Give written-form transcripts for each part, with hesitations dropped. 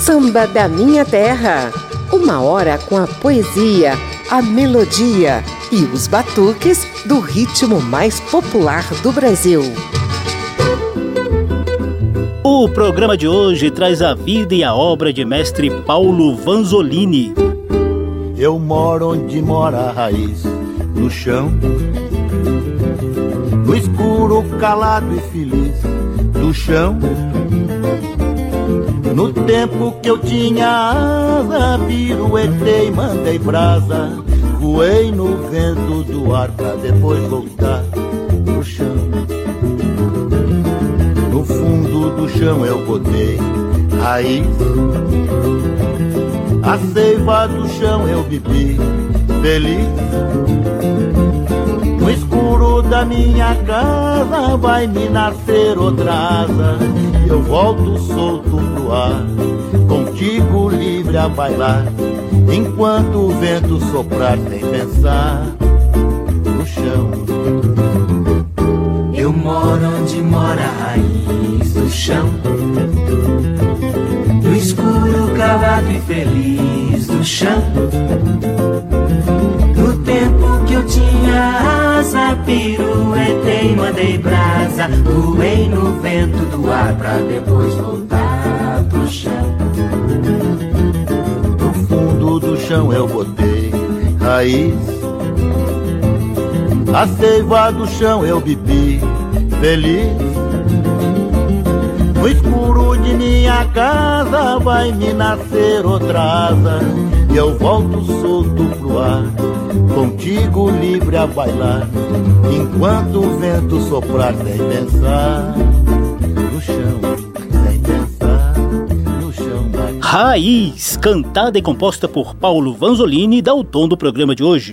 Samba da Minha Terra. Uma hora com a poesia, a melodia e os batuques do ritmo mais popular do Brasil. O programa de hoje traz a vida e a obra de mestre Paulo Vanzolini. Eu moro onde mora a raiz, no chão, no escuro, calado e feliz, do chão. No tempo que eu tinha asa, piruetei, mandei brasa, voei no vento do ar pra depois voltar pro chão. No fundo do chão eu botei raiz, a seiva do chão eu bebi feliz. No escuro da minha casa vai me nascer outra asa, e eu volto solto pro ar, contigo livre a bailar, enquanto o vento soprar sem pensar no chão. Eu moro onde mora a raiz do chão, no escuro, calado e feliz do chão. No tempo que eu tinha asa, piruetei, mandei brasa, voei no vento do ar pra depois voltar pro chão. No fundo do chão eu botei raiz, a seiva do chão eu bebi feliz. No escuro de minha casa vai me nascer outra asa, e eu volto solto pro ar, contigo livre a bailar, enquanto o vento soprar sem pensar no chão, sem pensar no chão. Raiz, cantada e composta por Paulo Vanzolini, dá o tom do programa de hoje.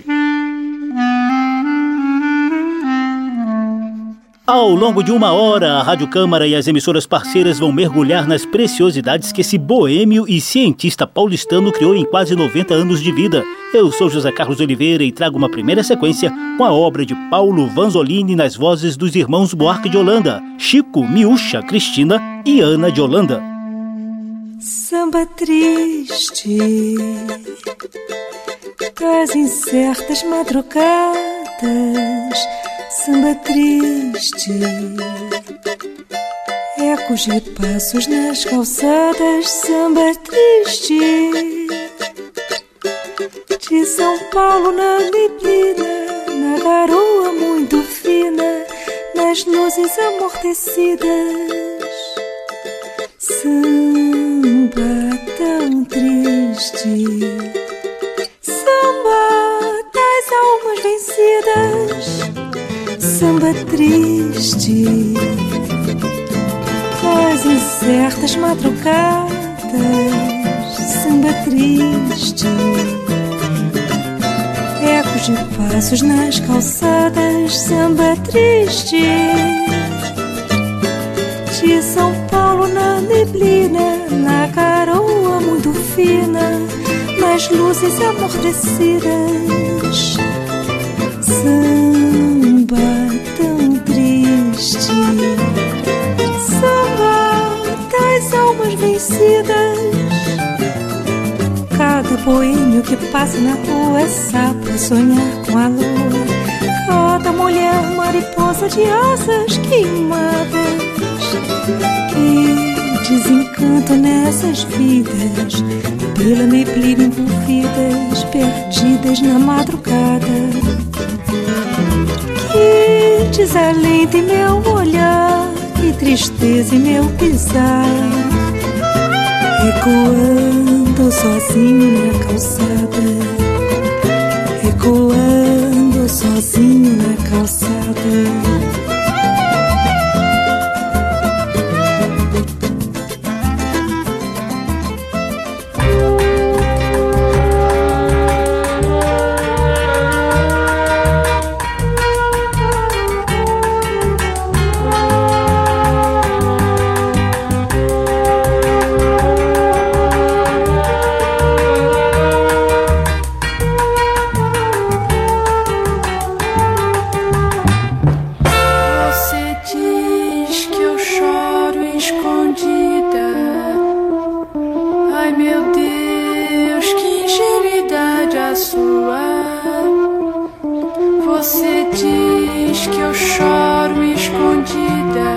Ao longo de uma hora, a Rádio Câmara e as emissoras parceiras vão mergulhar nas preciosidades que esse boêmio e cientista paulistano criou em quase 90 anos de vida. Eu sou José Carlos Oliveira e trago uma primeira sequência com a obra de Paulo Vanzolini nas vozes dos irmãos Buarque de Holanda, Chico, Miúcha, Cristina e Ana de Holanda. Samba triste das incertas madrugadas, samba triste, ecos de passos nas calçadas, samba triste, de São Paulo na neblina, na garoa muito fina, nas luzes amortecidas, samba tão triste, samba das almas vencidas, samba triste das incertas madrugadas, samba triste, ecos de passos nas calçadas, samba triste, de São Paulo na neblina, na garoa muito fina, nas luzes amortecidas, samba tão triste, samba das almas vencidas. Cada boêmio que passa na rua é sapo a sonhar com a lua. Cada mulher mariposa de asas queimadas. Que desencanto nessas vidas, pela neblina envolvidas, perdidas na madrugada. Que desalento em meu olhar, que tristeza em meu pisar, ecoando sozinho na calçada, ecoando sozinho na calçada. sua. Você diz que eu choro escondida.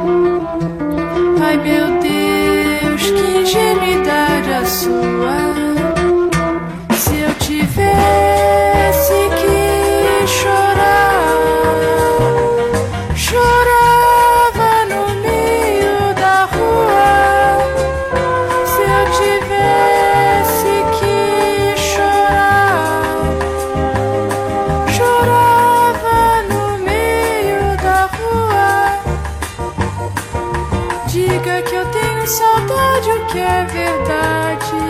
Ai meu Deus, que ingenuidade a sua. Se eu tivesse que chorar, chorava no meio da rua. Se eu tivesse que chorar, chorava no meio da rua. Diga que eu tenho saudade, o que é verdade.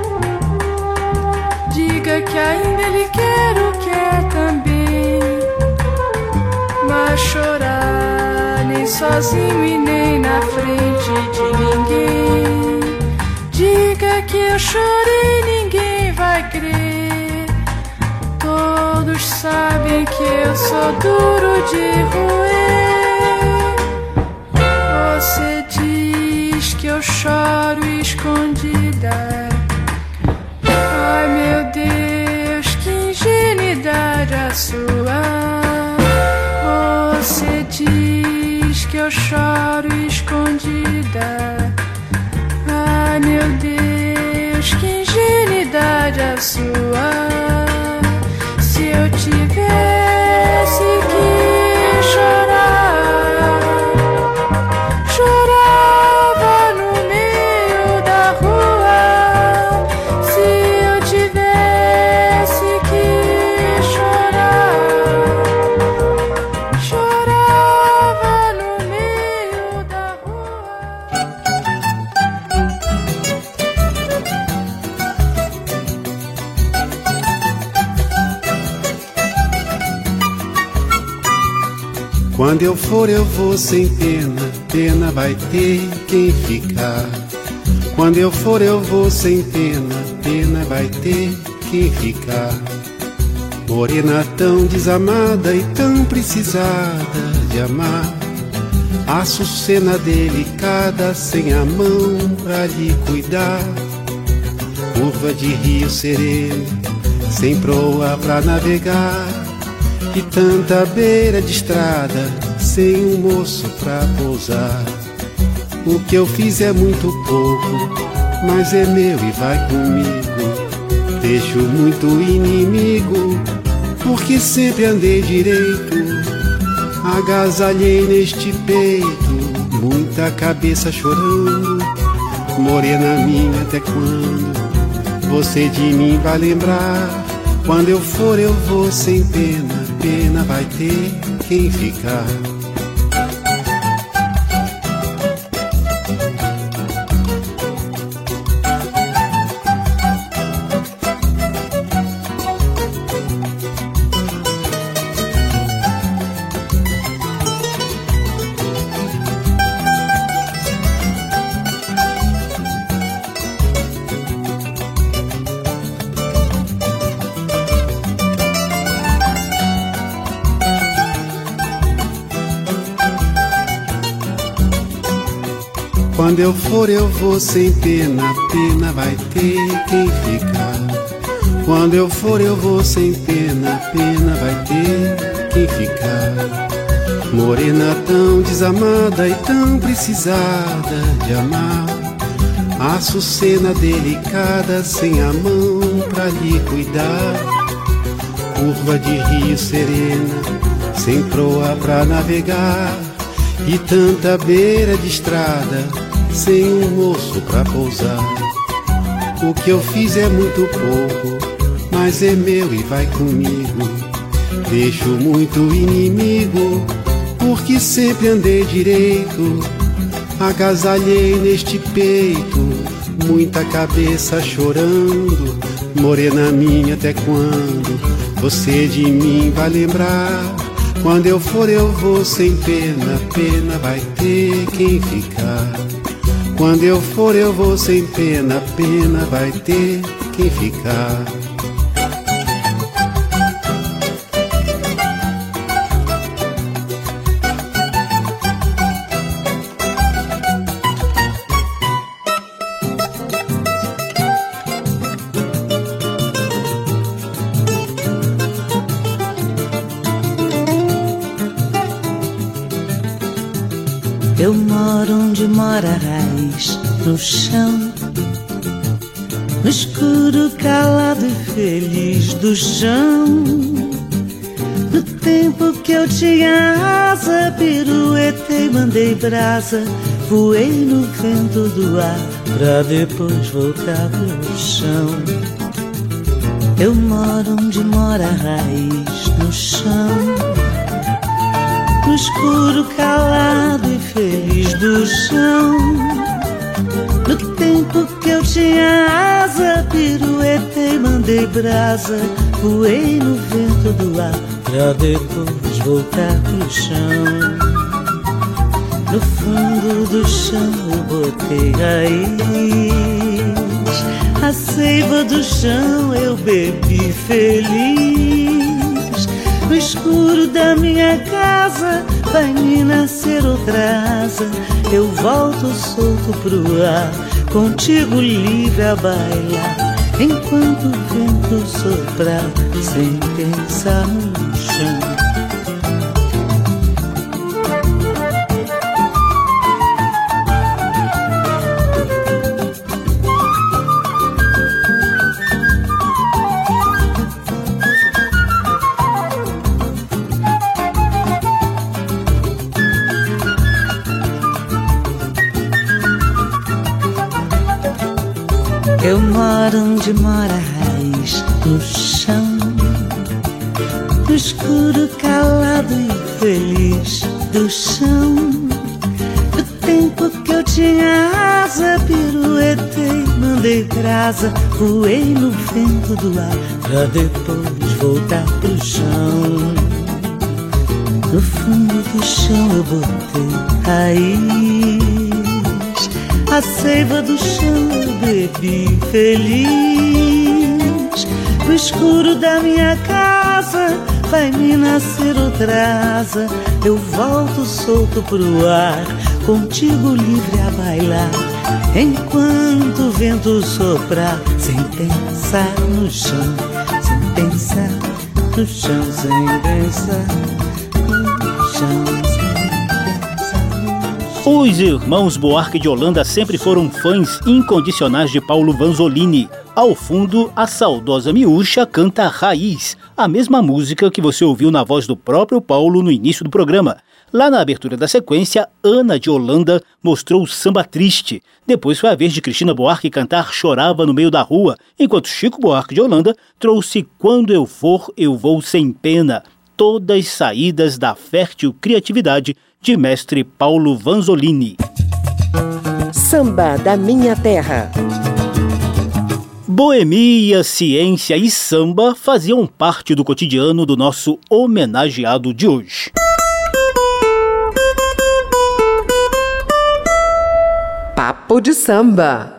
Diga que ainda lhe quero, o que é também. Mas chorar nem sozinho e nem na frente de ninguém. Diga que eu chorei, ninguém vai crer. Todos sabem que eu sou duro de roer. Você diz que eu choro escondida. Ai meu Deus, que ingenuidade a sua. Você diz que eu choro escondida. Ai meu Deus, que ingenuidade a sua. Se eu tivesse que chorar, chorava no meio da rua. Se eu tivesse que chorar, chorava no meio da rua. Quando eu for eu vou sem pena, pena vai ter quem ficar. Quando eu for eu vou sem pena, pena vai ter quem ficar. Morena tão desamada e tão precisada de amar. Açucena delicada sem a mão pra lhe cuidar. Curva de rio sereno, sem proa pra navegar. E tanta beira de estrada, sem um moço pra pousar. O que eu fiz é muito pouco, mas é meu e vai comigo. Deixo muito inimigo, porque sempre andei direito. Agasalhei neste peito, muita cabeça chorando. Morena minha, até quando você de mim vai lembrar? Quando eu for eu vou sem pena, pena vai ter quem ficar. Quando eu for eu vou sem pena, pena vai ter quem ficar. Quando eu for eu vou sem pena, pena vai ter quem ficar. Morena tão desamada e tão precisada de amar. Açucena delicada sem a mão pra lhe cuidar. Curva de rio serena, sem proa pra navegar. E tanta beira de estrada, sem um moço pra pousar. O que eu fiz é muito pouco, mas é meu e vai comigo. Deixo muito inimigo, porque sempre andei direito. Agasalhei neste peito, muita cabeça chorando. Morena minha, até quando você de mim vai lembrar? Quando eu for eu vou sem pena, pena vai ter quem ficar. Quando eu for eu vou sem pena, pena vai ter quem ficar. moro onde mora a raiz, no chão, no escuro calado e feliz do chão. No tempo que eu tinha asa, piruetei, mandei brasa, voei no vento do ar, pra depois voltar pro chão. Eu moro onde mora a raiz, no chão, no escuro calado e feliz do chão. No tempo que eu tinha asa, piruetei, mandei brasa, voei no vento do ar, pra depois voltar pro chão. No fundo do chão eu botei raiz, a seiva do chão eu bebi feliz. No escuro da minha casa vai me nascer outra asa, eu volto solto pro ar, contigo livre a bailar, enquanto o vento soprar, sem pensar no chão. Eu moro onde mora a raiz, no chão, no escuro calado e feliz do chão. No tempo que eu tinha asa, piruetei, mandei brasa, voei no vento do ar, pra depois voltar pro chão. No fundo do chão eu botei raiz, a seiva do chão eu bebi feliz. No escuro da minha casa vai me nascer outra asa, eu volto solto pro ar, contigo livre a bailar, enquanto o vento soprar, sem pensar no chão, sem pensar no chão, sem pensar no chão. Os irmãos Buarque de Holanda sempre foram fãs incondicionais de Paulo Vanzolini. Ao fundo, a saudosa miúcha canta Raiz, a mesma música que você ouviu na voz do próprio Paulo no início do programa. Lá na abertura da sequência, Ana de Holanda mostrou Samba Triste. Depois foi a vez de Cristina Buarque cantar Chorava no Meio da Rua, enquanto Chico Buarque de Holanda trouxe Quando Eu For, Eu Vou Sem Pena. Todas saídas da fértil criatividade de mestre Paulo Vanzolini. Samba da Minha Terra. Boemia, ciência e samba faziam parte do cotidiano do nosso homenageado de hoje. Papo de samba.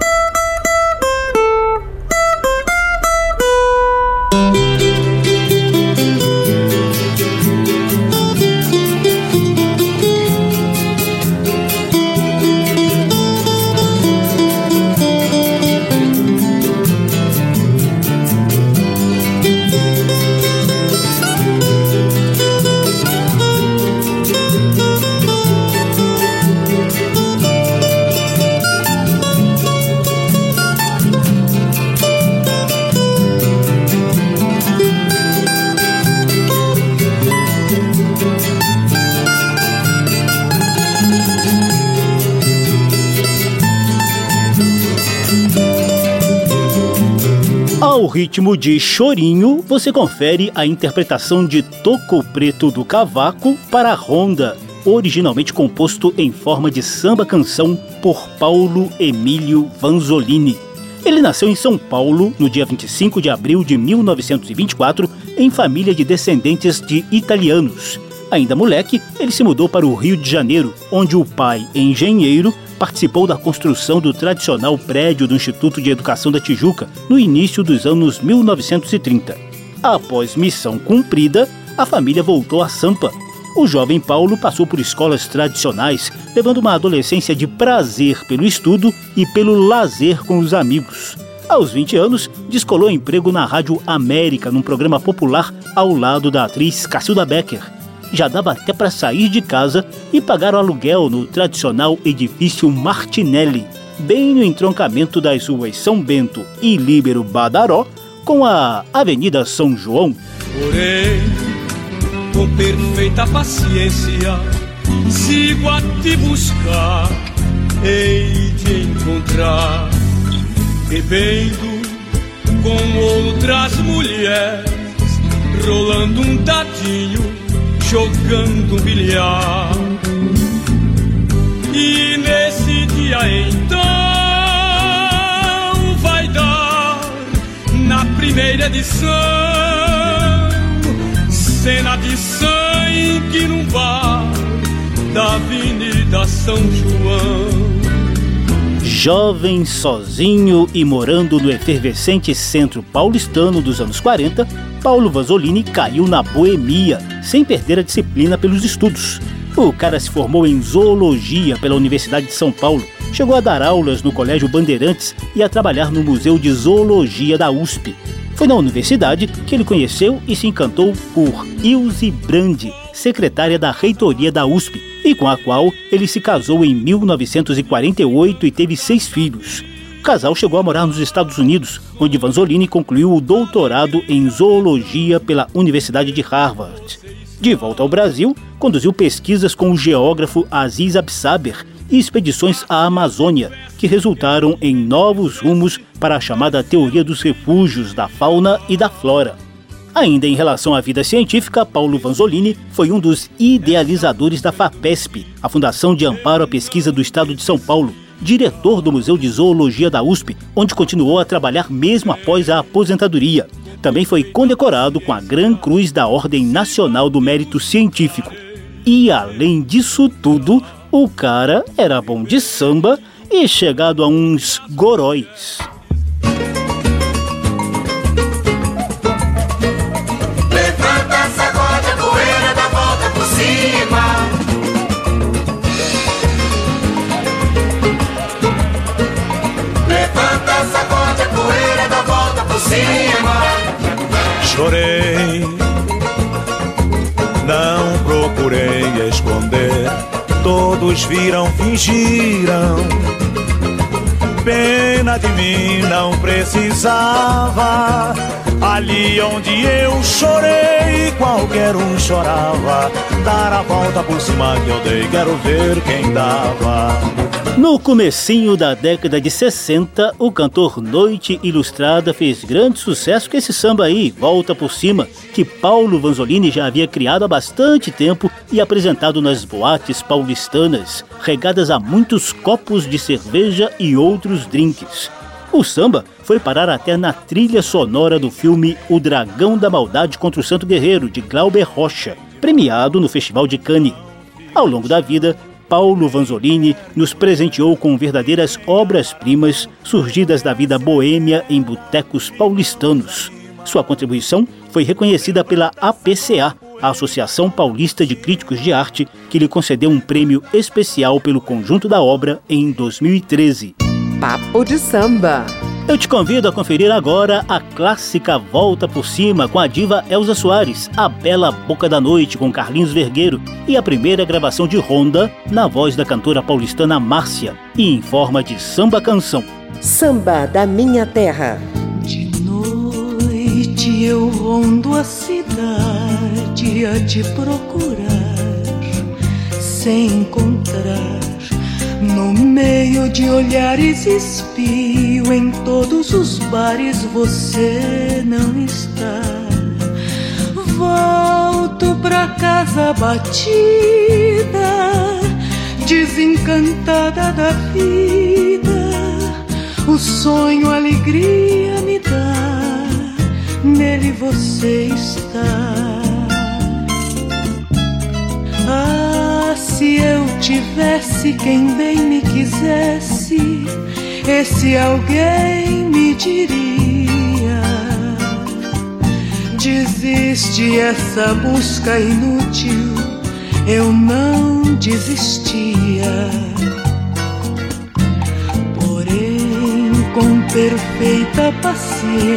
Ao ritmo de chorinho, você confere a interpretação de Toco Preto do Cavaco para a Ronda, originalmente composto em forma de samba-canção por Paulo Emílio Vanzolini. Ele nasceu em São Paulo no dia 25 de abril de 1924, em família de descendentes de italianos. Ainda moleque, ele se mudou para o Rio de Janeiro, onde o pai, engenheiro, participou da construção do tradicional prédio do Instituto de Educação da Tijuca no início dos anos 1930. Após missão cumprida, a família voltou a Sampa. O jovem Paulo passou por escolas tradicionais, levando uma adolescência de prazer pelo estudo e pelo lazer com os amigos. Aos 20 anos, descolou emprego na Rádio América, num programa popular ao lado da atriz Cacilda Becker. já dava até para sair de casa e pagar o aluguel no tradicional edifício Martinelli, bem no entroncamento das ruas São Bento e Líbero Badaró com a Avenida São João. Porém, com perfeita paciência, sigo a te buscar, hei de encontrar, bebendo com outras mulheres, rolando um dadinho, jogando um bilhar. E nesse dia então vai dar, na primeira edição, cena de sangue num bar da Avenida São João. Jovem, sozinho e morando no efervescente centro paulistano dos anos 40, Paulo Vanzolini caiu na boemia, sem perder a disciplina pelos estudos. O cara se formou em zoologia pela Universidade de São Paulo, chegou a dar aulas no Colégio Bandeirantes e a trabalhar no Museu de Zoologia da USP. Foi na universidade que ele conheceu e se encantou por Ilse Brandi, secretária da reitoria da USP, e com a qual ele se casou em 1948 e teve 6 filhos. O casal chegou a morar nos Estados Unidos, onde Vanzolini concluiu o doutorado em zoologia pela Universidade de Harvard. De volta ao Brasil, conduziu pesquisas com o geógrafo Aziz Absaber e expedições à Amazônia, que resultaram em novos rumos para a chamada teoria dos refúgios da fauna e da flora. Ainda em relação à vida científica, Paulo Vanzolini foi um dos idealizadores da FAPESP, a Fundação de Amparo à Pesquisa do Estado de São Paulo, diretor do Museu de Zoologia da USP, onde continuou a trabalhar mesmo após a aposentadoria. Também foi condecorado com a Gran Cruz da Ordem Nacional do Mérito Científico. E além disso tudo, o cara era bom de samba e chegado a uns goróis. Levanta, sacode a poeira, dá volta por cima. Levanta, sacode a poeira, dá volta por cima. Chorei, não procurei esconder, todos viram, fingiram. Pena de mim não precisava, ali onde eu chorei, qualquer um chorava. Dar a volta por cima que eu dei, quero ver quem dava. No comecinho da década de 60, o cantor Noite Ilustrada fez grande sucesso com esse samba aí, Volta por Cima, que Paulo Vanzolini já havia criado há bastante tempo e apresentado nas boates paulistanas, regadas a muitos copos de cerveja e outros drinks. O samba foi parar até na trilha sonora do filme O Dragão da Maldade contra o Santo Guerreiro, de Glauber Rocha, premiado no Festival de Cannes. Ao longo da vida, Paulo Vanzolini nos presenteou com verdadeiras obras-primas surgidas da vida boêmia em botecos paulistanos. Sua contribuição foi reconhecida pela APCA, a Associação Paulista de Críticos de Arte, que lhe concedeu um prêmio especial pelo conjunto da obra em 2013. Papo de Samba. Eu te convido a conferir agora a clássica Volta por Cima com a diva Elza Soares, a Bela Boca da Noite com Carlinhos Vergueiro e a primeira gravação de Ronda na voz da cantora paulistana Márcia e em forma de samba-canção. Samba da Minha Terra. De noite eu rondo a cidade a te procurar, sem encontrar. No meio de olhares espio, em todos os bares você não está. Volto pra casa batida, desencantada da vida. O sonho, a alegria me dá, nele você está. Se eu tivesse quem bem me quisesse, esse alguém me diria: desiste essa busca inútil, eu não desistia. Porém, com perfeita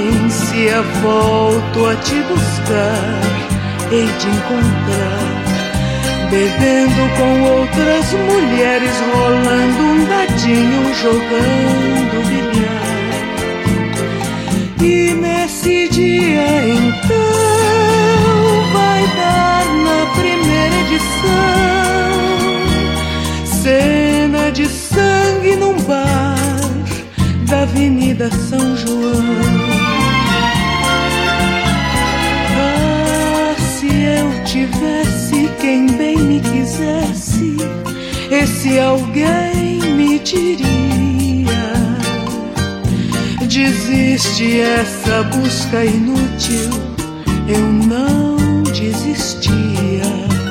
paciência, volto a te buscar, hei de encontrar bebendo com outras mulheres, rolando um dadinho, jogando bilhar. E nesse dia então vai dar na primeira edição cena de sangue num bar da Avenida São João. Eu tivesse quem bem me quisesse, esse alguém me diria: desiste, essa busca inútil. Eu não desistia.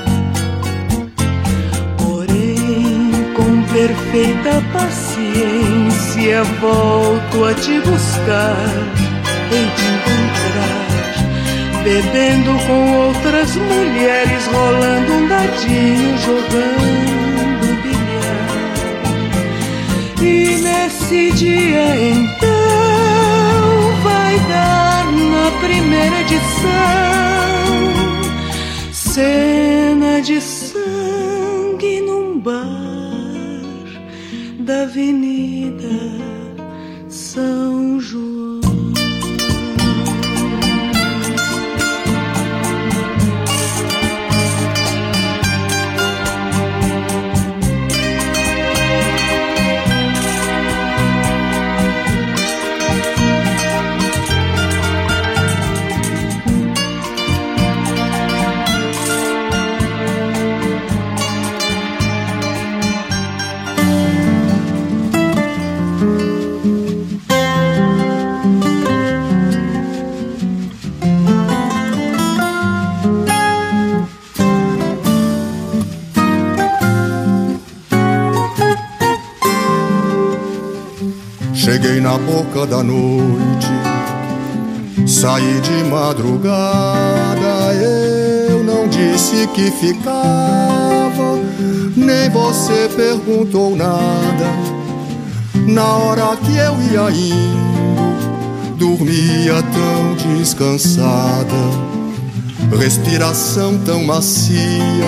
Porém, com perfeita paciência, volto a te buscar, hei de encontrar, bebendo com outras mulheres, rolando um dadinho, jogando bilhar. E nesse dia então vai dar na primeira edição cena de sangue num bar da Avenida São João. Cheguei na boca da noite, saí de madrugada. Eu não disse que ficava, nem você perguntou nada. Na hora que eu ia indo, dormia tão descansada, respiração tão macia,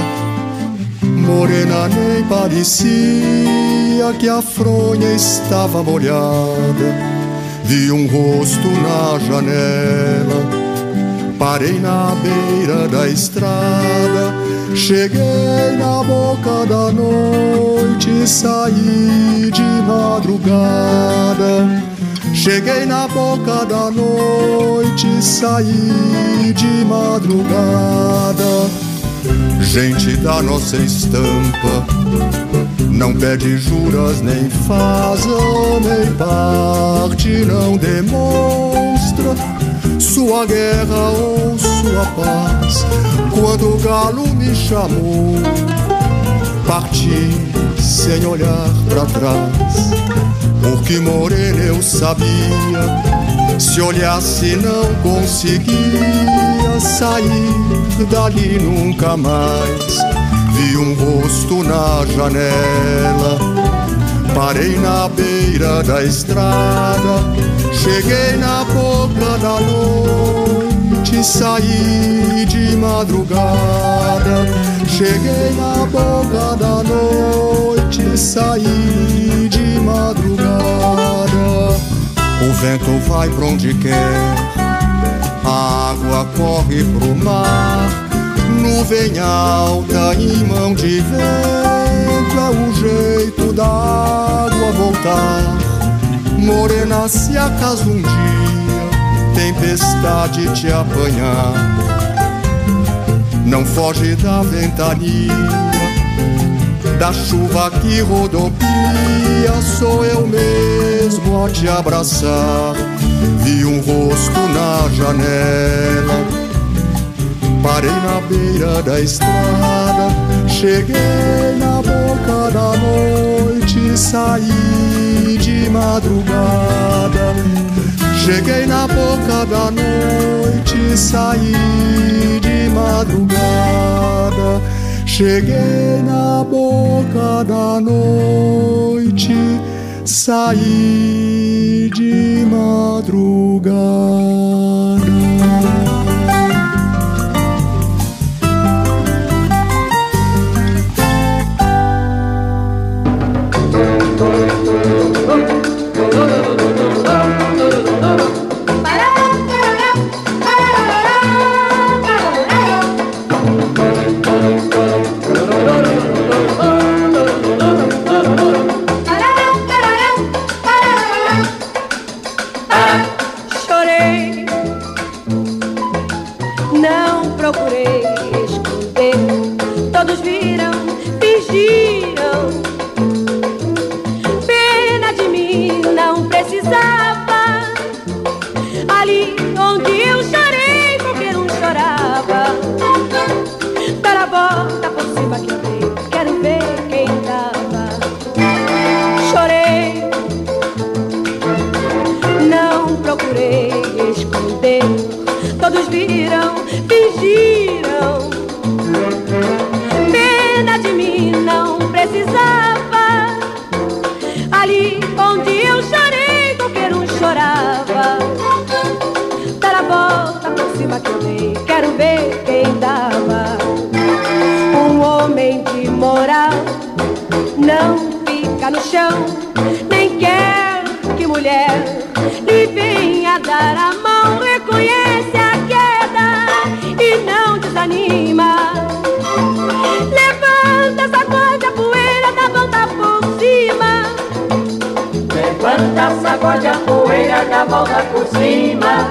morena nem parecia que a fronha estava molhada. Vi um rosto na janela, parei na beira da estrada. Cheguei na boca da noite, saí de madrugada. Cheguei na boca da noite, saí de madrugada. Gente da nossa estampa, não pede juras, nem faz nem parte, não demonstra sua guerra ou sua paz. Quando o galo me chamou, parti sem olhar pra trás, porque morena eu sabia, se olhasse não conseguia sair dali nunca mais. Vi um rosto na janela, parei na beira da estrada. Cheguei na boca da noite, saí de madrugada. Cheguei na boca da noite, saí de madrugada. O vento vai pra onde quer, a água corre pro mar. Nuvem alta em mão de vento, é o jeito da água voltar. Morena, se acaso um dia tempestade te apanhar, não foge da ventania, da chuva que rodopia. Sou eu mesmo a te abraçar. Vi um rosto na janela, parei na beira da estrada. Cheguei na boca da noite, saí de madrugada. Cheguei na boca da noite, saí de madrugada. Cheguei na boca da noite, saí de madrugada. chão, nem quer que mulher lhe venha dar a mão. Reconhece a queda e não desanima. Levanta, sacode a poeira, dá volta por cima. Levanta, sacode a poeira, dá volta por cima.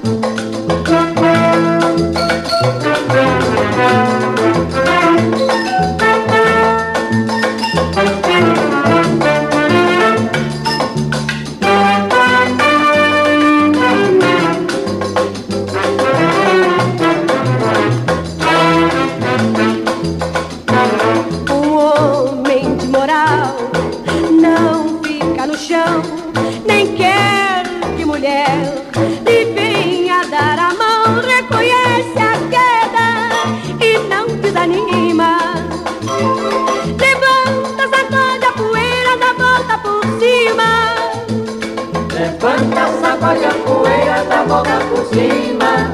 Nem quer que mulher lhe venha dar a mão. Reconhece a queda e não desanima. Levanta, sacode a poeira, dá volta por cima. Levanta, sacode a poeira, dá volta por cima.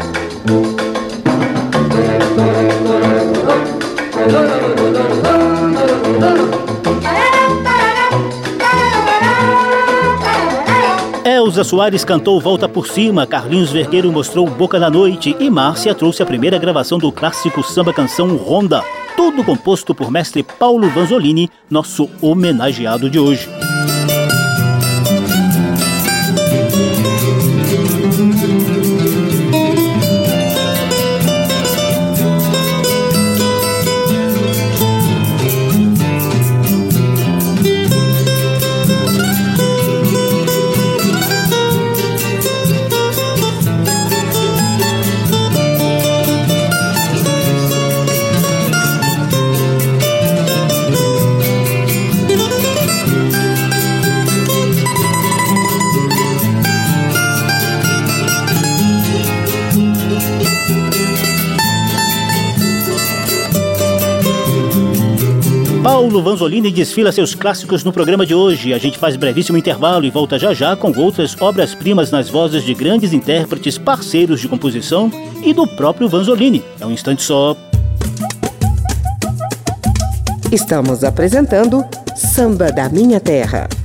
Elza Soares cantou Volta por Cima, Carlinhos Vergueiro mostrou Boca da Noite e Márcia trouxe a primeira gravação do clássico samba-canção Ronda. Tudo composto por mestre Paulo Vanzolini, nosso homenageado de hoje. Paulo Vanzolini desfila seus clássicos no programa de hoje. A gente faz brevíssimo intervalo e volta já já com outras obras-primas nas vozes de grandes intérpretes, parceiros de composição e do próprio Vanzolini. É um instante só. Estamos apresentando Samba da Minha Terra.